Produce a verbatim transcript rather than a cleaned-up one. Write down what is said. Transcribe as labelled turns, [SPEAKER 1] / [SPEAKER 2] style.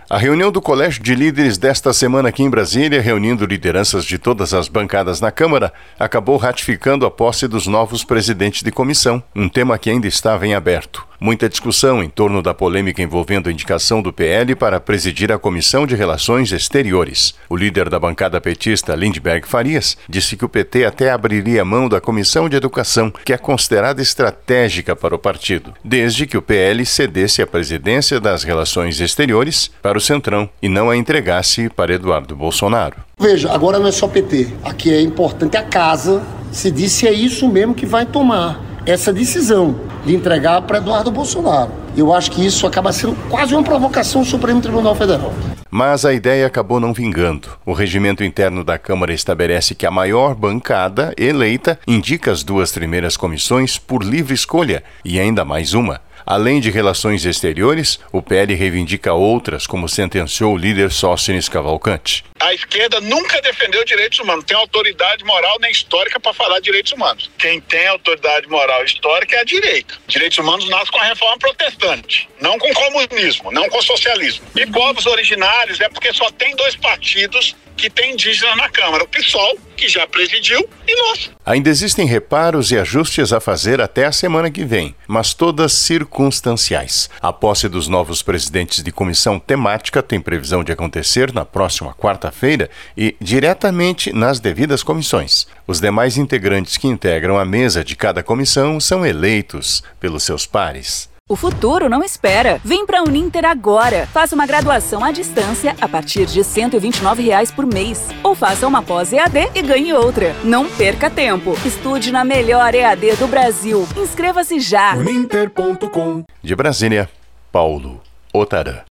[SPEAKER 1] A reunião do Colégio de Líderes desta semana aqui em Brasília, reunindo lideranças de todas as bancadas na Câmara, acabou ratificando a posse dos novos presidentes de comissão, um tema que ainda estava em aberto. Muita discussão em torno da polêmica envolvendo a indicação do P L para presidir a Comissão de Relações Exteriores. O líder da bancada petista, Lindbergh Farias, disse que o P T até abriria mão da Comissão de Educação, que é considerada estratégica para o partido, desde que o P L cedesse a presidência das Relações Exteriores para o Centrão e não a entregasse para Eduardo Bolsonaro.
[SPEAKER 2] Veja, agora não é só P T. Aqui é importante a casa se diz se é isso mesmo que vai tomar essa decisão de entregar para Eduardo Bolsonaro. Eu acho que isso acaba sendo quase uma provocação do Supremo Tribunal Federal.
[SPEAKER 1] Mas a ideia acabou não vingando. O regimento interno da Câmara estabelece que a maior bancada eleita indica as duas primeiras comissões por livre escolha e ainda mais uma. Além de relações exteriores, o P L reivindica outras, como sentenciou o líder Sóstenes Cavalcante.
[SPEAKER 3] A esquerda nunca defendeu direitos humanos, não tem autoridade moral nem histórica para falar de direitos humanos. Quem tem autoridade moral histórica é a direita. Direitos humanos nascem com a reforma protestante, não com comunismo, não com socialismo. E povos originários é porque só tem dois partidos que tem indígena na Câmara, o PSOL, que já presidiu, e nós.
[SPEAKER 1] Ainda existem reparos e ajustes a fazer até a semana que vem, mas todas circunstanciais. A posse dos novos presidentes de comissão temática tem previsão de acontecer na próxima quarta-feira e diretamente nas devidas comissões. Os demais integrantes que integram a mesa de cada comissão são eleitos pelos seus pares.
[SPEAKER 4] O futuro não espera. Vem para a Uninter agora. Faça uma graduação à distância a partir de cento e vinte e nove reais por mês. Ou faça uma pós-E A D e ganhe outra. Não perca tempo. Estude na melhor E A D do Brasil. Inscreva-se já.
[SPEAKER 1] Uninter ponto com. De Brasília, Paulo Otarã.